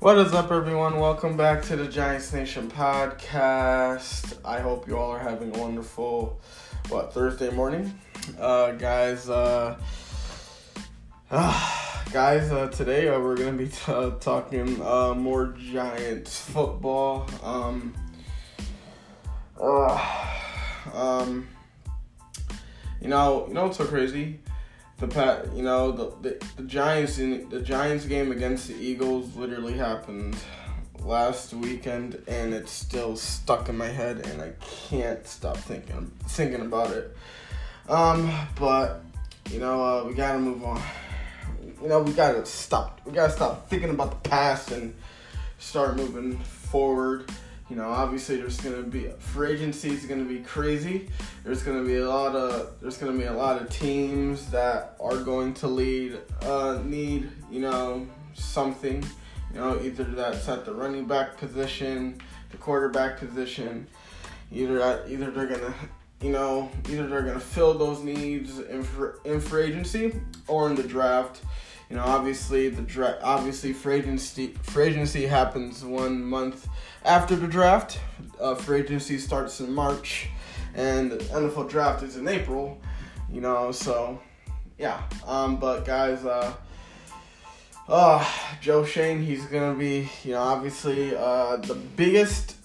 What is up, everyone? Welcome back to the Giants Nation podcast. I hope you all are having a wonderful, Thursday morning. Guys, today we're going to be talking more Giants football. You know what's so crazy? The Giants game against the Eagles literally happened last weekend, and it's still stuck in my head, and I can't stop thinking about it. But we gotta move on. We gotta stop thinking about the past and start moving forward. Obviously there's gonna be free agency is gonna be crazy. There's gonna be a lot of teams that are going to need something. Either that's at the running back position, the quarterback position. Either they're gonna fill those needs in free agency or in the draft. Obviously free agency happens 1 month after the draft. Free agency starts in March, and the NFL draft is in April. So yeah. But guys, Joe Schoen, he's gonna be, obviously, the biggest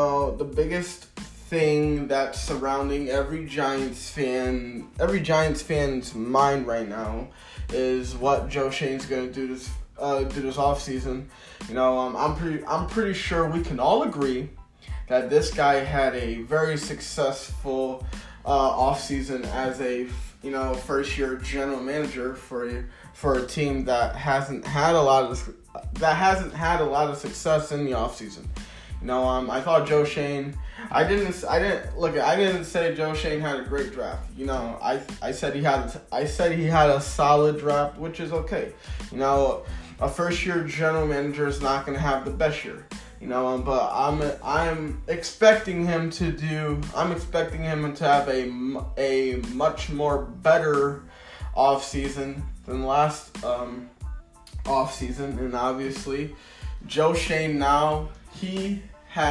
thing that's surrounding every Giants fan's mind right now is what Joe Schoen's gonna do this offseason. I'm pretty sure we can all agree that this guy had a very successful offseason as a first-year general manager for a team that hasn't had a lot of success in the offseason. I thought Joe Schoen. I didn't say Joe Schoen had a great draft. I said he had a solid draft, which is okay. A first-year general manager is not going to have the best year. But I'm expecting him to have a much more better offseason than last offseason. And obviously, Joe Schoen now, he's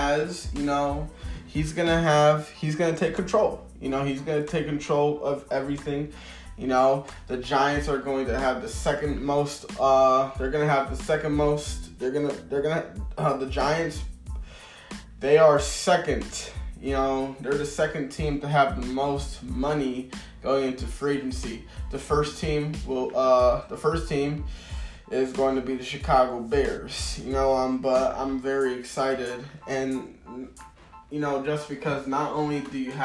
gonna take control. He's gonna take control of everything. The Giants are going to have the second most. The Giants, they are second. They're the second team to have the most money going into free agency. The first team is going to be the Chicago Bears. But I'm very excited, and just because not only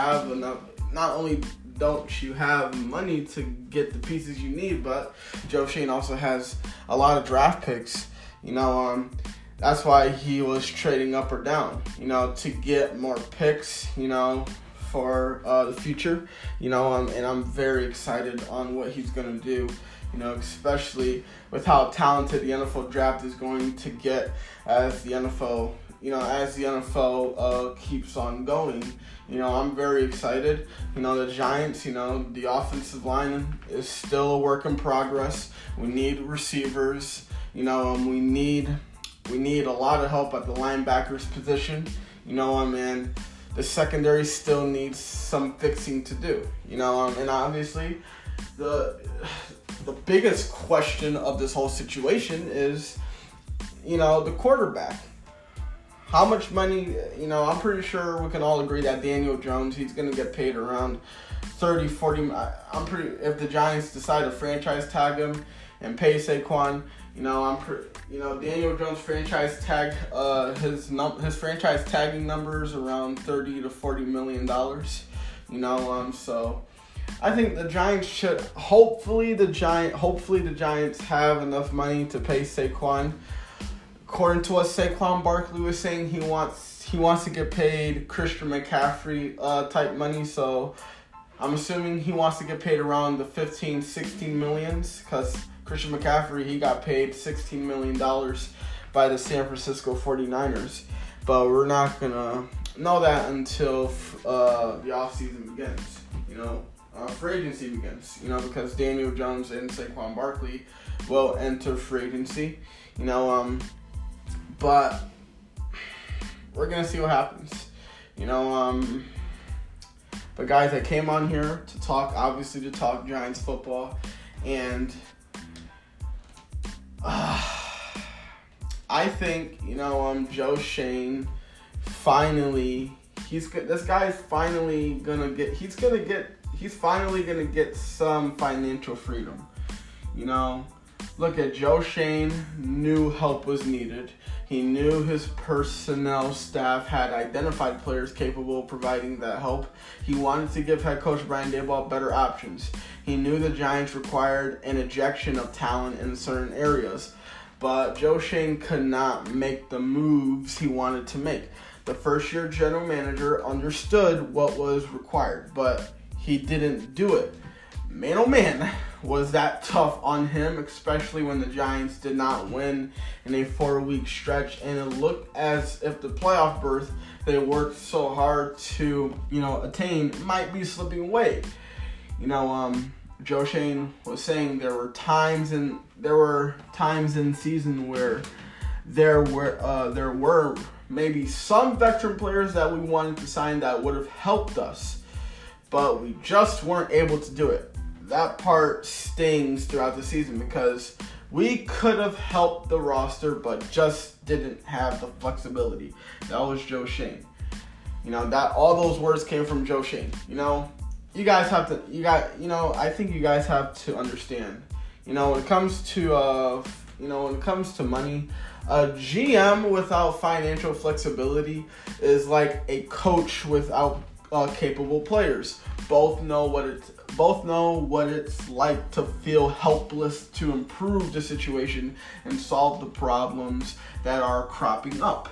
don't you have money to get the pieces you need, but Joe Schoen also has a lot of draft picks. That's why he was trading up or down, to get more picks, for the future, and I'm very excited on what he's going to do, especially with how talented the NFL draft is going to get as the NFL keeps on going. I'm very excited. The Giants, the offensive line is still a work in progress. We need receivers. We need a lot of help at the linebackers position. And the secondary still needs some fixing to do. And obviously the biggest question of this whole situation is, the quarterback. How much money, I'm pretty sure we can all agree that Daniel Jones, he's going to get paid around 30, 40. If the Giants decide to franchise tag him and pay Saquon, Daniel Jones franchise tag, his franchise tagging numbers around $30 to $40 million. So I think the Giants should, hopefully the Giants have enough money to pay Saquon. According to what Saquon Barkley was saying, he wants to get paid Christian McCaffrey type money. So I'm assuming he wants to get paid around the 15, 16 millions, because Christian McCaffrey, he got paid $16 million by the San Francisco 49ers. But we're not going to know that until the offseason begins, free agency begins, because Daniel Jones and Saquon Barkley will enter free agency, But we're going to see what happens. But guys, I came on here to talk Giants football. And I think, Joe Schoen finally, he's finally gonna get some financial freedom. Look at Joe Schoen, knew help was needed. He knew his personnel staff had identified players capable of providing that help. He wanted to give head coach Brian Daboll better options. He knew the Giants required an ejection of talent in certain areas, but Joe Schoen could not make the moves he wanted to make. The first-year general manager understood what was required, but he didn't do it. Man, oh man, was that tough on him, especially when the Giants did not win in a 4-week stretch, and it looked as if the playoff berth they worked so hard to, attain might be slipping away. Joe Schoen was saying there were times in season where there were maybe some veteran players that we wanted to sign that would have helped us, but we just weren't able to do it. That part stings throughout the season because we could have helped the roster, but just didn't have the flexibility. That was Joe Schoen. All those words came from Joe Schoen. I think you guys have to understand. When it comes to money, a GM without financial flexibility is like a coach without capable players. Both know what it's like to feel helpless to improve the situation and solve the problems that are cropping up.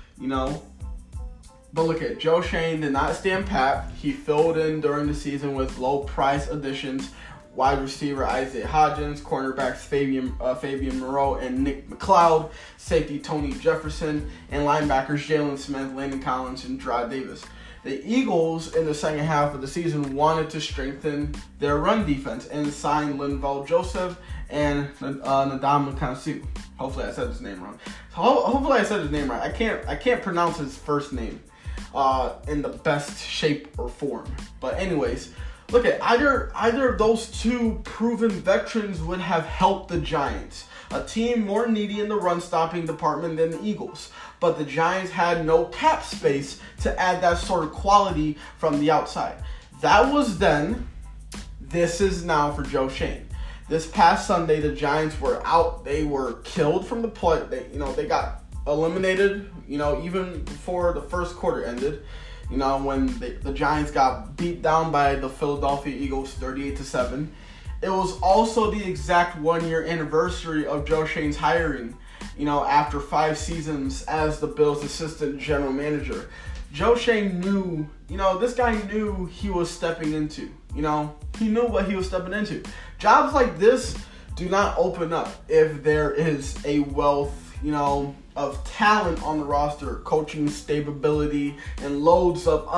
But look at Joe Schoen did not stand pat. He filled in during the season with low price additions. Wide receiver Isaiah Hodgins, cornerbacks Fabian Moreau and Nick McLeod, safety Tony Jefferson, and linebackers Jalen Smith, Landon Collins, and Dra Davis. The Eagles in the second half of the season wanted to strengthen their run defense and sign Linval Joseph and Ndamukong Suh. Hopefully I said his name wrong. Hopefully I said his name right. I can't pronounce his first name in the best shape or form. But anyways, look at either of those two proven veterans would have helped the Giants, a team more needy in the run-stopping department than the Eagles. But the Giants had no cap space to add that sort of quality from the outside. That was then. This is now for Joe Schoen. This past Sunday, the Giants were out. They were killed from the play. They got eliminated, even before the first quarter ended. When the Giants got beat down by the Philadelphia Eagles 38-7. It was also the exact 1-year anniversary of Joe Schoen's hiring, after 5 seasons as the Bills' assistant general manager. Joe Schoen knew, this guy knew he was stepping into, he knew what he was stepping into. Jobs like this do not open up if there is a wealth, of talent on the roster, coaching stability, and loads of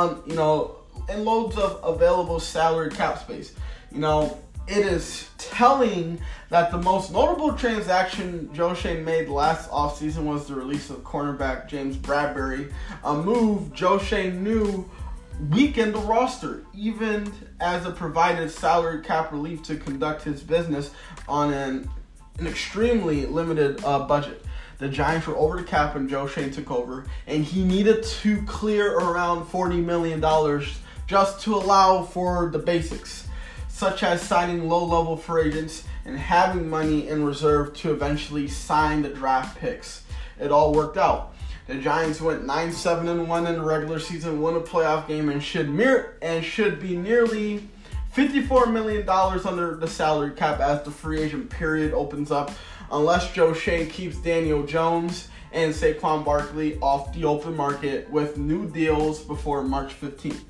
available salary cap space. It is telling that the most notable transaction Joe Schoen made last offseason was the release of cornerback James Bradberry, a move Joe Schoen knew weakened the roster, even as it provided salary cap relief to conduct his business on an extremely limited budget. The Giants were over the cap when Joe Schoen took over, and he needed to clear around $40 million just to allow for the basics, such as signing low-level free agents and having money in reserve to eventually sign the draft picks. It all worked out. The Giants went 9-7-1 in the regular season, won a playoff game, and should be nearly $54 million under the salary cap as the free agent period opens up, unless Joe Schoen keeps Daniel Jones and Saquon Barkley off the open market with new deals before March 15th.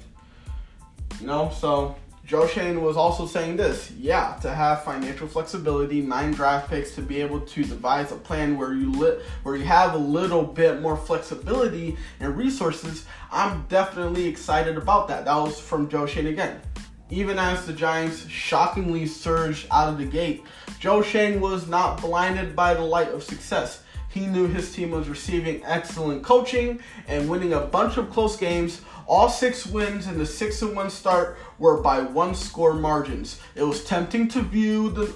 So Joe Schoen was also saying this, to have financial flexibility, 9 draft picks, to be able to devise a plan where you have a little bit more flexibility and resources. I'm definitely excited about that. That was from Joe Schoen again. Even as the Giants shockingly surged out of the gate, Joe Schoen was not blinded by the light of success. He knew his team was receiving excellent coaching and winning a bunch of close games. All 6 wins in the 6-1 start were by 1-score margins. It was tempting to view the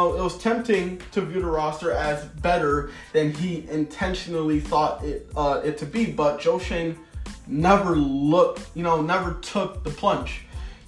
roster as better than he intentionally thought it to be. But Joe Schoen never took the plunge.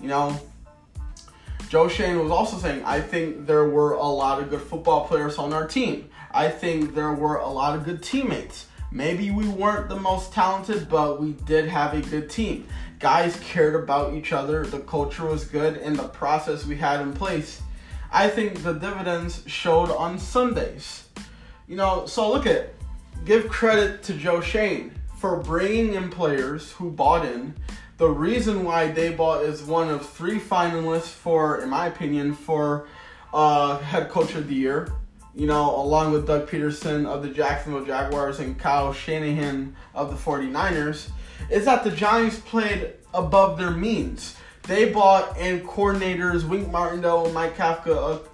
Joe Schoen was also saying, I think there were a lot of good football players on our team. I think there were a lot of good teammates. Maybe we weren't the most talented, but we did have a good team. Guys cared about each other, the culture was good, and the process we had in place, I think the dividends showed on Sundays. So give credit to Joe Schoen for bringing in players who bought in. The reason why Daboll is one of 3 finalists in my opinion, for head coach of the year, along with Doug Peterson of the Jacksonville Jaguars and Kyle Shanahan of the 49ers, is that the Giants played above their means. They bought in coordinators Wink Martindale and Mike Kafka,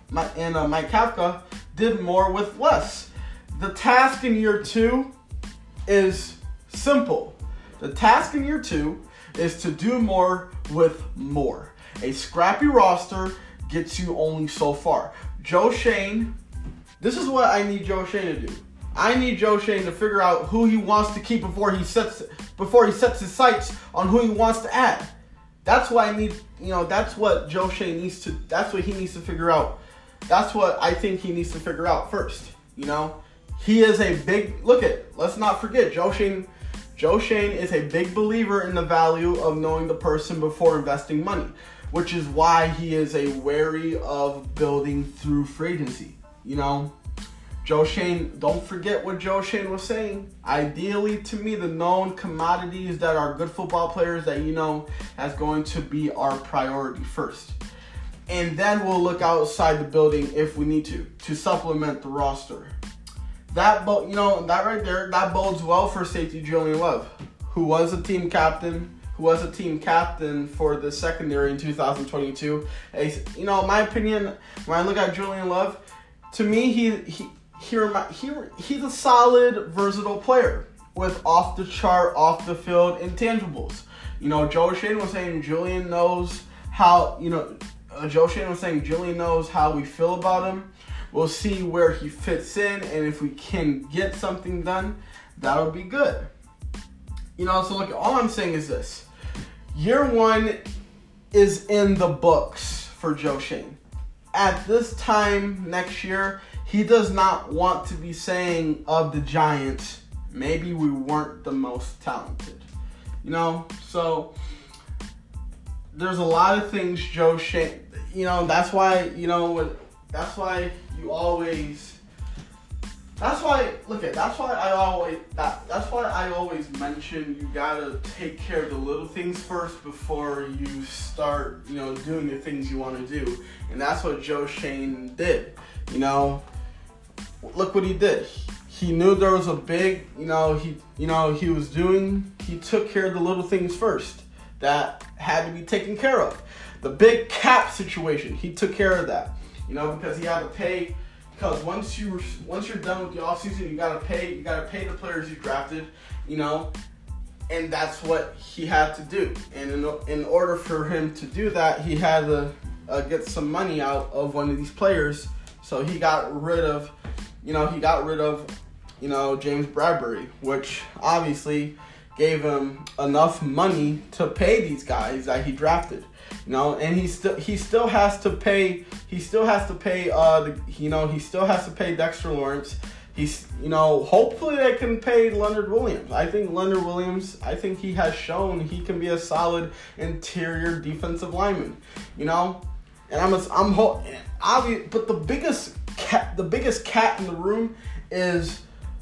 did more with less. The task in year 2 is simple. The task in year 2 is to do more with more. A scrappy roster gets you only so far. Joe Schoen, this is what I need Joe Schoen to do. I need Joe Schoen to figure out who he wants to keep before he sets his sights on who he wants to add. That's what I need. That's what Joe Schoen needs to. That's what he needs to figure out. That's what I think he needs to figure out first. He is a big let's not forget Joe Schoen. Joe Schoen is a big believer in the value of knowing the person before investing money, which is why he is a wary of building through free agency. Joe Schoen, don't forget what Joe Schoen was saying. Ideally, to me, the known commodities that are good football players that as going to be our priority first. And then we'll look outside the building if we need to supplement the roster. That right there, that bodes well for safety Julian Love, who was a team captain for the secondary in 2022. In my opinion, when I look at Julian Love, to me, he's a solid, versatile player with off the chart, off the field intangibles. Joe Schoen was saying Julian knows how we feel about him. We'll see where he fits in, and if we can get something done, that'll be good. So all I'm saying is this. Year 1 is in the books for Joe Schoen. At this time next year, he does not want to be saying of the Giants, maybe we weren't the most talented. So there's a lot of things Joe Schoen, that's why I always mention you gotta take care of the little things first before you start, doing the things you want to do. And that's what Joe Schoen did. Look what he did. He knew there was a big, he took care of the little things first that had to be taken care of. The big cap situation, he took care of that. Because he had to pay. Because once you're done with the offseason, you gotta pay the players you drafted. And that's what he had to do. And in order for him to do that, he had to get some money out of one of these players. So he got rid of, James Bradbury, which obviously gave him enough money to pay these guys that he drafted. And he still has to pay Dexter Lawrence. Hopefully they can pay Leonard Williams. I think he has shown he can be a solid interior defensive lineman. And but the biggest cat in the room is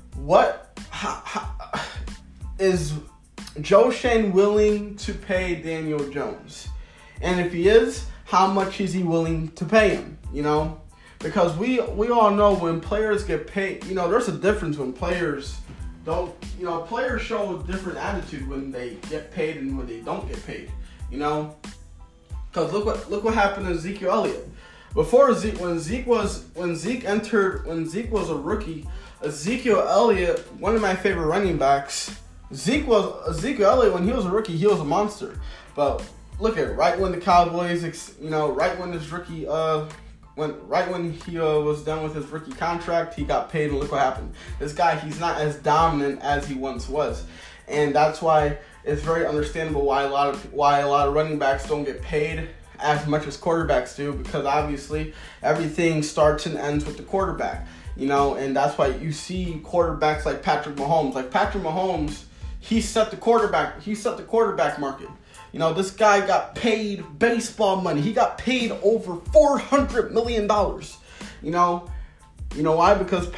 is Joe Schoen willing to pay Daniel Jones? And if he is, how much is he willing to pay him? Because we all know when players get paid, there's a difference when players don't, players show a different attitude when they get paid and when they don't get paid, Because look what happened to Ezekiel Elliott. When Zeke was a rookie, Ezekiel Elliott, one of my favorite running backs. Ezekiel Elliott, when he was a rookie, he was a monster. But look at it, right when the Cowboys, right when his rookie, when he was done with his rookie contract, he got paid, and look what happened. This guy, he's not as dominant as he once was, and that's why it's very understandable why a lot of running backs don't get paid as much as quarterbacks do, because obviously everything starts and ends with the quarterback, and that's why you see quarterbacks like Patrick Mahomes. Like Patrick Mahomes, he set the quarterback market. This guy got paid baseball money. He got paid over $400 million. Why? Because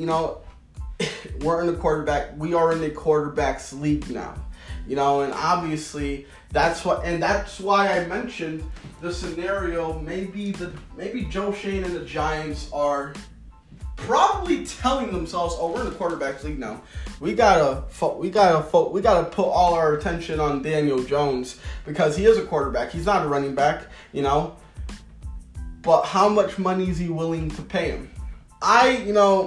we are in the quarterbacks league now. And obviously that's why I mentioned the scenario. Maybe Joe Schoen and the Giants are probably telling themselves, "Oh, we're in the quarterbacks league now. We gotta put all our attention on Daniel Jones because he is a quarterback. He's not a running back, But how much money is he willing to pay him? I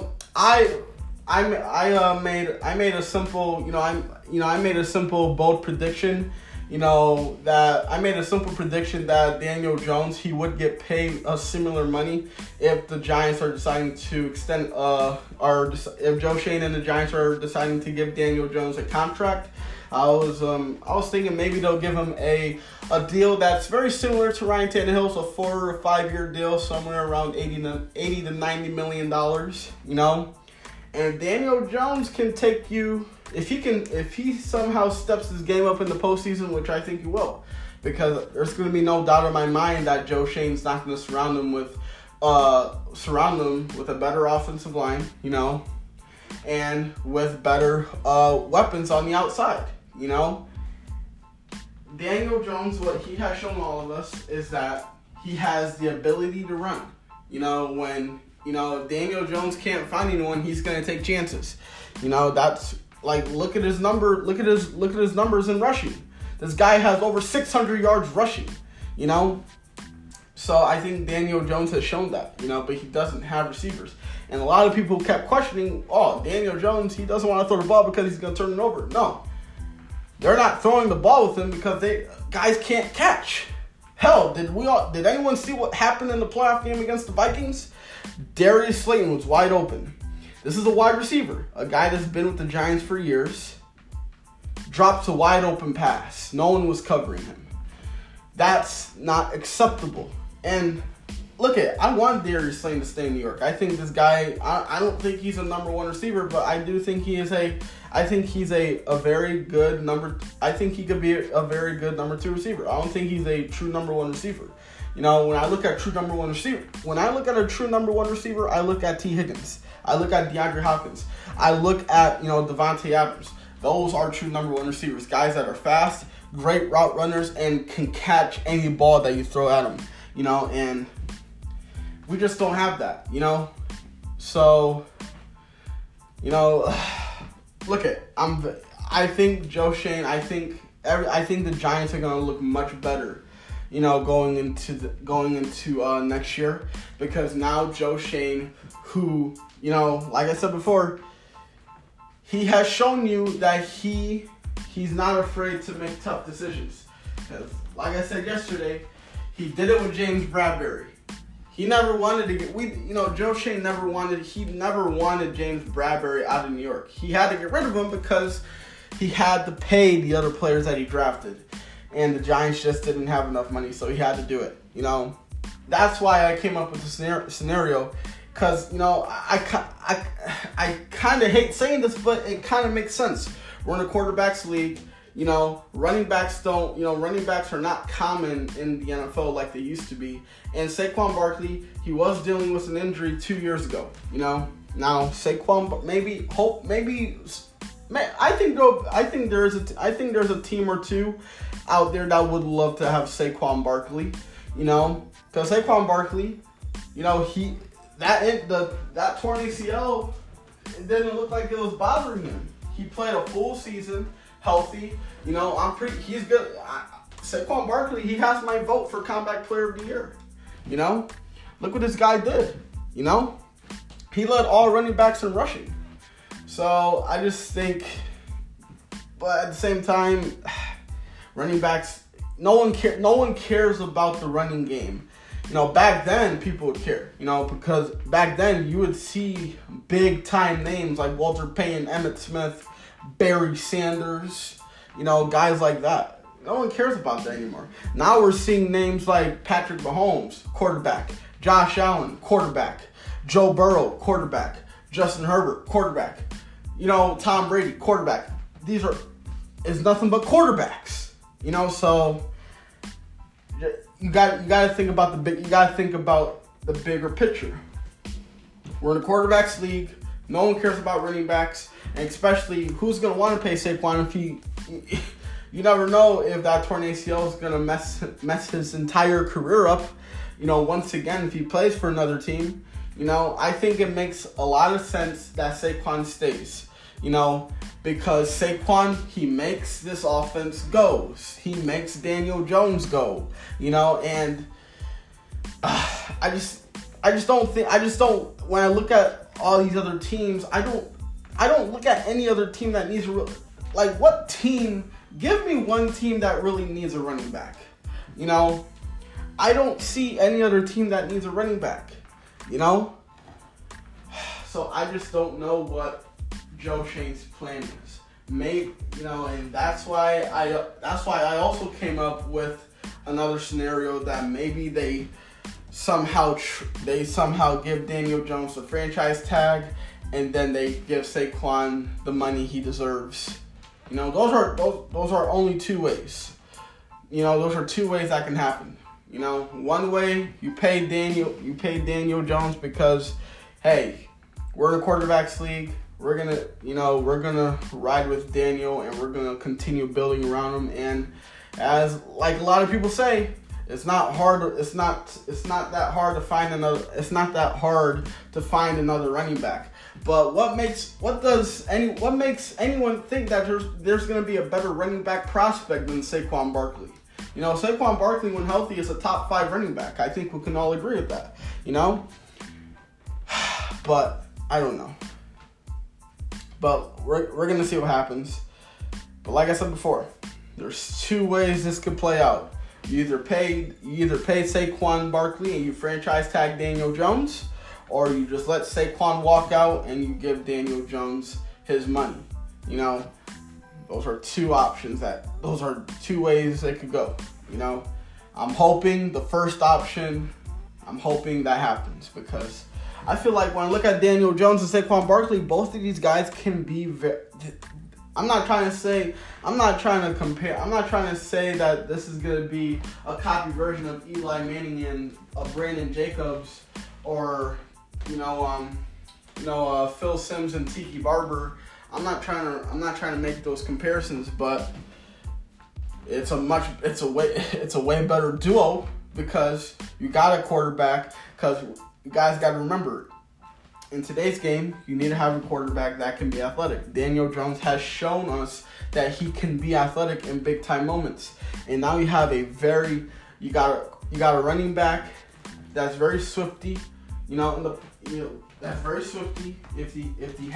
made a simple bold prediction. I made a simple prediction that Daniel Jones, he would get paid a similar money if the Giants are deciding to extend, if Joe Schoen and the Giants are deciding to give Daniel Jones a contract. I was thinking maybe they'll give him a deal that's very similar to Ryan Tannehill's, a 4 or 5 year deal, somewhere around $80 to $90 million. And Daniel Jones can take you, if he somehow steps his game up in the postseason, which I think he will, because there's going to be no doubt in my mind that Joe Schoen's not going to surround them with a better offensive line, and with better weapons on the outside, Daniel Jones, what he has shown all of us is that he has the ability to run. If Daniel Jones can't find anyone, he's going to take chances. That's like, look at his numbers in rushing. This guy has over 600 yards rushing, So I think Daniel Jones has shown that, but he doesn't have receivers. And a lot of people kept questioning, Daniel Jones, he doesn't want to throw the ball because he's going to turn it over. No. They're not throwing the ball with him because guys can't catch. Hell, did anyone see what happened in the playoff game against the Vikings? Darius Slayton was wide open. This is a wide receiver, a guy that's been with the Giants for years. Drops a wide open pass. No one was covering him. That's not acceptable. And I want Darius Slayton to stay in New York. I think this guy, I don't think he's a number one receiver, but I do think he's a very good I think he could be a very good number 2 receiver. I don't think he's a true number 1 receiver. When I look at a true number 1 receiver, I look at T. Higgins. I look at DeAndre Hopkins. I look at, Devontae Adams. Those are true number 1 receivers. Guys that are fast, great route runners, and can catch any ball that you throw at them. And we just don't have that, So, I think Joe Schoen, I think the Giants are going to look much better, going into next year, because now Joe Schoen, who, like I said before, he has shown you that he's not afraid to make tough decisions. Because, like I said yesterday, he did it with James Bradberry. He never wanted to Joe Schoen never wanted James Bradberry out of New York. He had to get rid of him because he had to pay the other players that he drafted. And the Giants just didn't have enough money, so he had to do it. That's why I came up with the scenario. Because, I kind of hate saying this, but it kind of makes sense. We're in a quarterbacks league. Running backs are not common in the NFL like they used to be. And Saquon Barkley, he was dealing with an injury 2 years ago. Now Saquon, I think there's a team or two out there that would love to have Saquon Barkley. Because Saquon Barkley, that torn ACL, it didn't look like it was bothering him. He played a full season, healthy. He's good. Saquon Barkley, he has my vote for Comeback Player of the Year. Look what this guy did. He led all running backs in rushing. So I just think, but at the same time, running backs, no one cares about the running game. Back then people would care, because back then you would see big time names like Walter Payton, Emmitt Smith, Barry Sanders, guys like that. No one cares about that anymore. Now we're seeing names like Patrick Mahomes, quarterback, Josh Allen, quarterback, Joe Burrow, quarterback, Justin Herbert, quarterback, Tom Brady, quarterback. It's nothing but quarterbacks, so you got to think about the bigger picture. We're in a quarterbacks league. No one cares about running backs, and especially who's going to want to pay Saquon if you never know if that torn ACL is going to mess his entire career up. Once again, if he plays for another team, I think it makes a lot of sense that Saquon stays. Because Saquon, he makes this offense go. He makes Daniel Jones go. And I just don't. When I look at all these other teams, I don't look at any other team that needs what team. Give me one team that really needs a running back. I don't see any other team that needs a running back. So I just don't know what Joe Schoen's plan is. And that's why I also came up with another scenario that maybe they somehow give Daniel Jones the franchise tag, and then they give Saquon the money he deserves. Those are only two ways. Those are two ways that can happen. One way you pay Daniel Jones because, hey, we're in a quarterbacks league. We're gonna ride with Daniel, and we're gonna continue building around him. And as like a lot of people say, it's not that hard to find another running back. But what makes anyone think that there's gonna be a better running back prospect than Saquon Barkley? Saquon Barkley, when healthy, is a top 5 running back. I think we can all agree with that. But I don't know. But we're gonna see what happens. But like I said before, there's two ways this could play out. You either pay Saquon Barkley and you franchise tag Daniel Jones, or you just let Saquon walk out and you give Daniel Jones his money. Those are two options. Those are two ways it could go. I'm hoping the first option. I'm hoping that happens because I feel like when I look at Daniel Jones and Saquon Barkley, both of these guys can be I'm not trying to compare. I'm not trying to say that this is going to be a copy version of Eli Manning and Brandon Jacobs, or Phil Simms and Tiki Barber. I'm not trying to make those comparisons, but it's a way better duo because you got a quarterback. Because you guys got to remember, in today's game, you need to have a quarterback that can be athletic. Daniel Jones has shown us that he can be athletic in big time moments, and now you have you got a running back that's very swifty. That's very swifty. If you give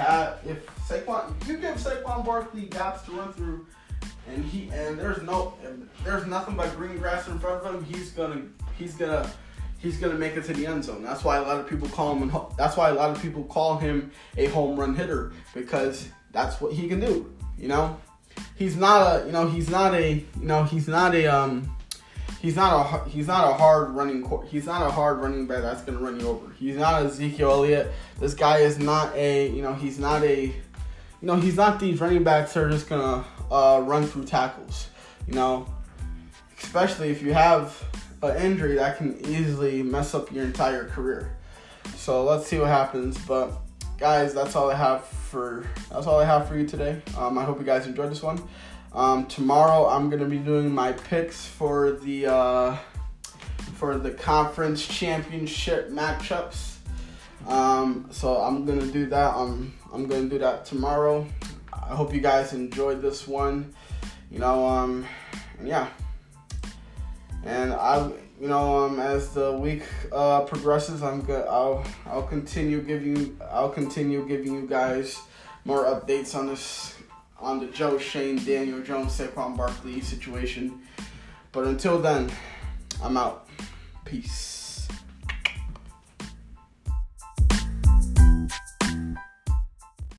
Saquon Barkley gaps to run through, and there's nothing but green grass in front of him, he's gonna make it to the end zone. That's why a lot of people call him a home run hitter, because that's what he can do. He's not a hard running back that's gonna run you over. He's not Ezekiel Elliott. This guy is not he's not these running backs that are just gonna run through tackles. Especially if you have an injury that can easily mess up your entire career. So let's see what happens. But guys, that's all I have for you today. I hope you guys enjoyed this one. Tomorrow I'm gonna be doing my picks for the conference championship matchups. So I'm gonna do that. I'm gonna do that tomorrow. I hope you guys enjoyed this one. And yeah. And as the week progresses, I'll continue giving you guys more updates on the Joe Shane, Daniel Jones, Saquon Barkley situation. But until then, I'm out. Peace.